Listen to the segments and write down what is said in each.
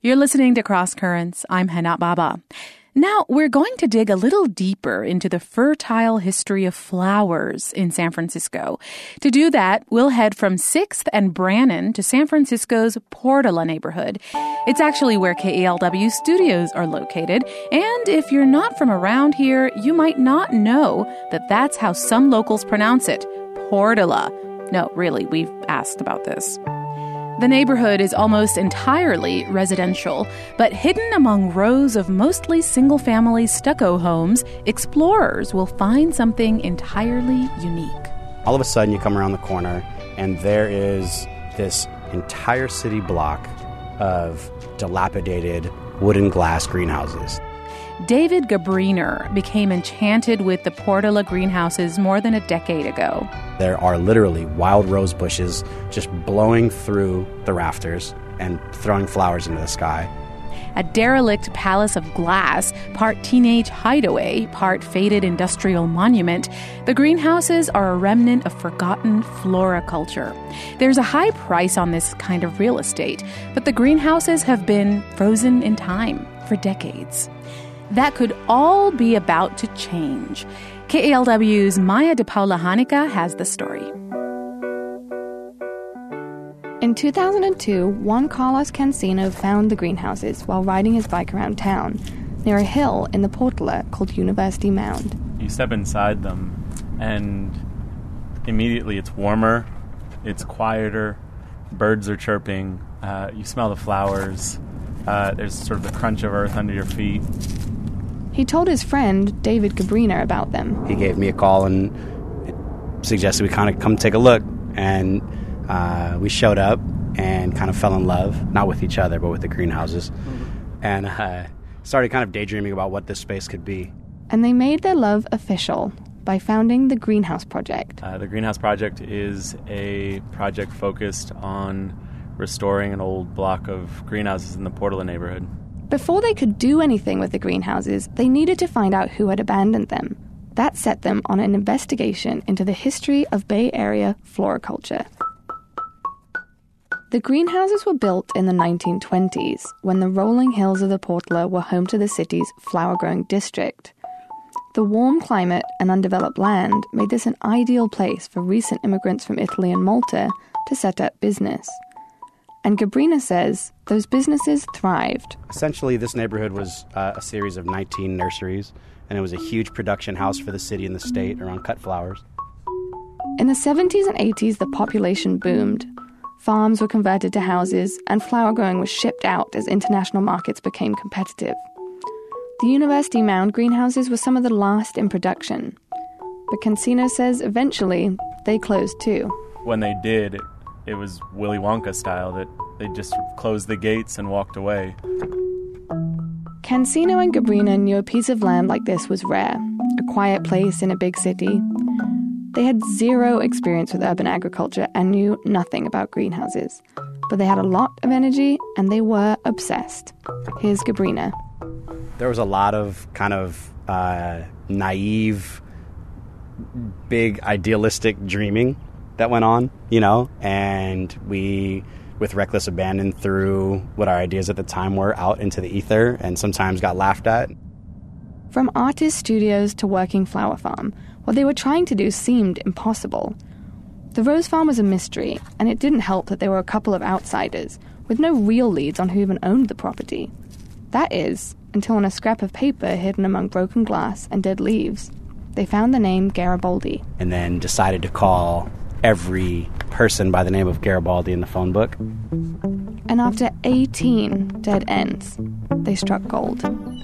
You're listening to Cross Currents. I'm Hana Baba. Now, we're going to dig a little deeper into the fertile history of flowers in San Francisco. To do that, we'll head from 6th and Brannan to San Francisco's Portola neighborhood. It's actually where KALW studios are located, and if you're not from around here, you might not know that that's how some locals pronounce it, Portola. No, really, we've asked about this. The neighborhood is almost entirely residential, but hidden among rows of mostly single-family stucco homes, explorers will find something entirely unique. All of a sudden, you come around the corner, and there is this entire city block of dilapidated wooden glass greenhouses. David Gabriner became enchanted with the Portola greenhouses more than a decade ago. There are literally wild rose bushes just blowing through the rafters and throwing flowers into the sky. A derelict palace of glass, part teenage hideaway, part faded industrial monument, the greenhouses are a remnant of forgotten floriculture. There's a high price on this kind of real estate, but the greenhouses have been frozen in time for decades. That could all be about to change. KALW's Maya de Paula Hanica has the story. In 2002, Juan Carlos Cancino found the greenhouses while riding his bike around town, near a hill in the Portola called University Mound. You step inside them, and immediately it's warmer, it's quieter, birds are chirping, you smell the flowers, there's sort of the crunch of earth under your feet. He told his friend, David Gabriner, about them. He gave me a call and suggested we kind of come take a look. And we showed up and kind of fell in love, not with each other, but with the greenhouses. And started kind of daydreaming about what this space could be. And they made their love official by founding the Greenhouse Project. The Greenhouse Project is a project focused on restoring an old block of greenhouses in the Portola neighborhood. Before they could do anything with the greenhouses, they needed to find out who had abandoned them. That set them on an investigation into the history of Bay Area floriculture. The greenhouses were built in the 1920s, when the rolling hills of the Portola were home to the city's flower-growing district. The warm climate and undeveloped land made this an ideal place for recent immigrants from Italy and Malta to set up business. And Gabriner says those businesses thrived. Essentially, this neighborhood was a series of 19 nurseries, and it was a huge production house for the city and the state around cut flowers. In the 70s and 80s, the population boomed. Farms were converted to houses, and flower growing was shipped out as international markets became competitive. The University Mound greenhouses were some of the last in production. But Cancino says eventually they closed too. When they did, it was Willy Wonka style, that they just closed the gates and walked away. Cancino and Gabriner knew a piece of land like this was rare, a quiet place in a big city. They had zero experience with urban agriculture and knew nothing about greenhouses. But they had a lot of energy and they were obsessed. Here's Gabriner. There was a lot of kind of naive, big idealistic dreaming that went on, and we, with reckless abandon, threw what our ideas at the time were out into the ether and sometimes got laughed at. From artist studios to working flower farm, what they were trying to do seemed impossible. The Rose Farm was a mystery, and it didn't help that there were a couple of outsiders, with no real leads on who even owned the property. That is, until on a scrap of paper hidden among broken glass and dead leaves, they found the name Garibaldi. And then decided to call every person by the name of Garibaldi in the phone book. And after 18 dead ends, they struck gold.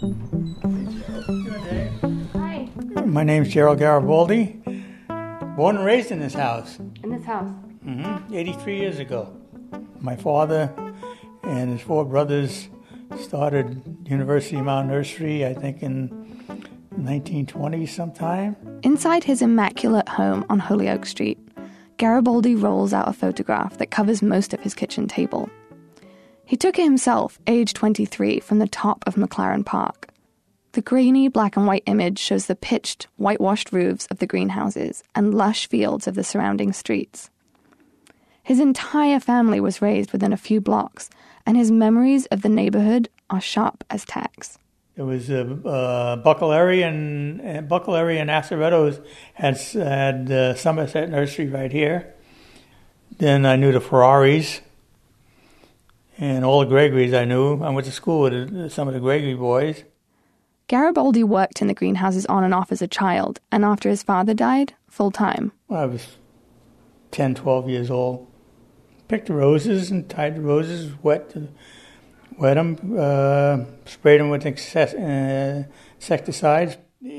Hi. My name's Gerald Garibaldi. Born and raised in this house. In this house? 83 years ago. My father and his 4 brothers started University Mound Nursery, I think in 1920 sometime. Inside his immaculate home on Holyoke Street, Garibaldi rolls out a photograph that covers most of his kitchen table. He took it himself, age 23, from the top of McLaren Park. The grainy black and white image shows the pitched, whitewashed roofs of the greenhouses and lush fields of the surrounding streets. His entire family was raised within a few blocks, and his memories of the neighborhood are sharp as tacks. It was Buckleary and Aceretto's had Somerset Nursery right here. Then I knew the Ferraris and all the Gregories I knew. I went to school with some of the Gregory boys. Garibaldi worked in the greenhouses on and off as a child, and after his father died, full-time. I was 10, 12 years old. Picked the roses and tied the roses, wet them, sprayed them with insecticides.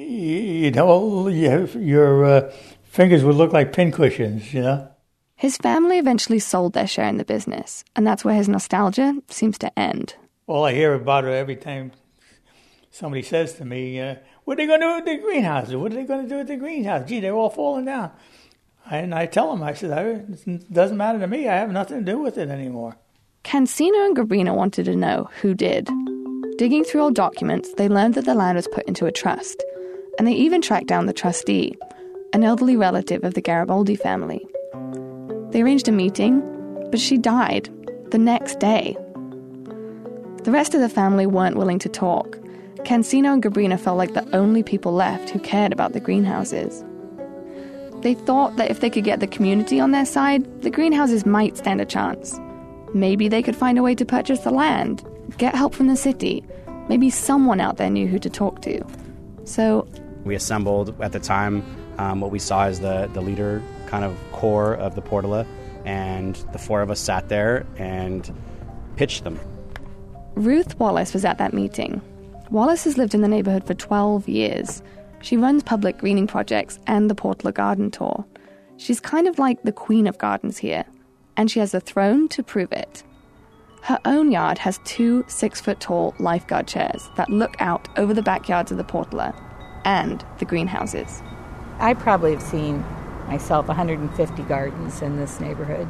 Your fingers would look like pincushions, you know. His family eventually sold their share in the business, and that's where his nostalgia seems to end. All I hear about it every time somebody says to me, what are they going to do with the greenhouses? What are they going to do with the greenhouse? Gee, they're all falling down. And I tell them, I said, it doesn't matter to me. I have nothing to do with it anymore. Cansino and Gabrina wanted to know who did. Digging through old documents, they learned that the land was put into a trust, and they even tracked down the trustee, an elderly relative of the Garibaldi family. They arranged a meeting, but she died the next day. The rest of the family weren't willing to talk. Cansino and Gabrina felt like the only people left who cared about the greenhouses. They thought that if they could get the community on their side, the greenhouses might stand a chance. Maybe they could find a way to purchase the land, get help from the city. Maybe someone out there knew who to talk to. So we assembled at the time what we saw as the leader kind of core of the Portola, and the four of us sat there and pitched them. Ruth Wallace was at that meeting. Wallace has lived in the neighborhood for 12 years. She runs public greening projects and the Portola Garden Tour. She's kind of like the queen of gardens here, and she has a throne to prove it. Her own yard has 2 6-foot-tall lifeguard chairs that look out over the backyards of the Portola and the greenhouses. I probably have seen myself 150 gardens in this neighborhood.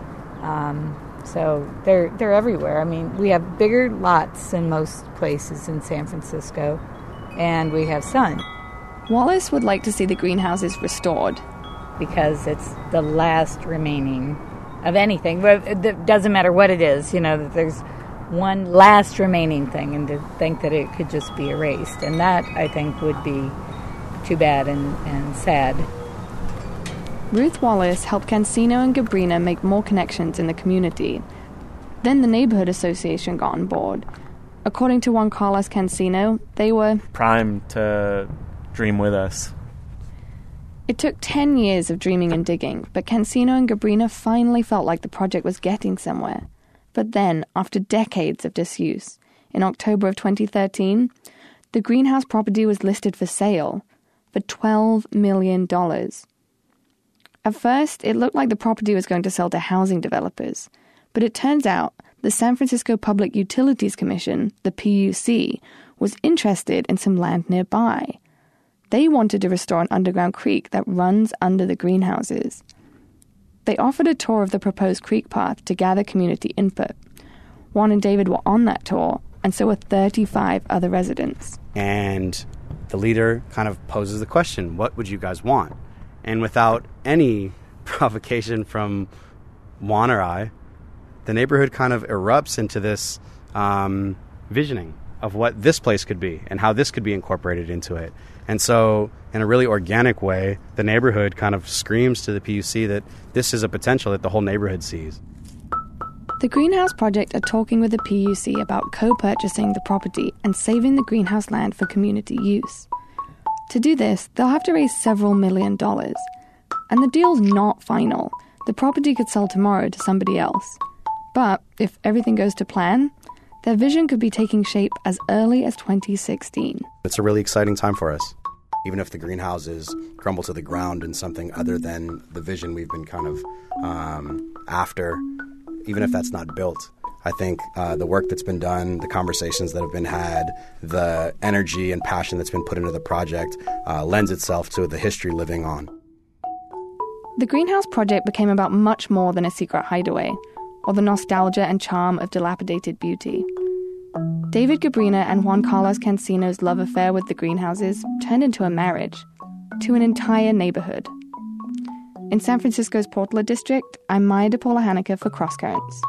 So they're everywhere. I mean, we have bigger lots in most places in San Francisco, and we have sun. Wallace would like to see the greenhouses restored. Because it's the last remaining of anything. It doesn't matter what it is, that there's one last remaining thing, and to think that it could just be erased. And that, I think, would be too bad and sad. Ruth Wallace helped Cansino and Gabrina make more connections in the community. Then the Neighborhood Association got on board. According to Juan Carlos Cansino, they were primed to dream with us. It took 10 years of dreaming and digging, but Cansino and Gabrina finally felt like the project was getting somewhere. But then, after decades of disuse, in October of 2013, the greenhouse property was listed for sale for $12 million. At first, it looked like the property was going to sell to housing developers, but it turns out the San Francisco Public Utilities Commission, the PUC, was interested in some land nearby. They wanted to restore an underground creek that runs under the greenhouses. They offered a tour of the proposed creek path to gather community input. Juan and David were on that tour, and so were 35 other residents. And the leader kind of poses the question, what would you guys want? And without any provocation from Juan or I, the neighborhood kind of erupts into this visioning of what this place could be and how this could be incorporated into it. And so, in a really organic way, the neighborhood kind of screams to the PUC that this is a potential that the whole neighborhood sees. The Greenhouse Project are talking with the PUC about co-purchasing the property and saving the greenhouse land for community use. To do this, they'll have to raise several $1 million. And the deal's not final. The property could sell tomorrow to somebody else. But if everything goes to plan, their vision could be taking shape as early as 2016. It's a really exciting time for us. Even if the greenhouses crumble to the ground in something other than the vision we've been kind of after, even if that's not built, I think the work that's been done, the conversations that have been had, the energy and passion that's been put into the project lends itself to the history living on. The Greenhouse Project became about much more than a secret hideaway, or the nostalgia and charm of dilapidated beauty. David Gabrina and Juan Carlos Cansino's love affair with the greenhouses turned into a marriage, to an entire neighborhood. In San Francisco's Portola district, I'm Maya DePaula Haneker for Cross Currents.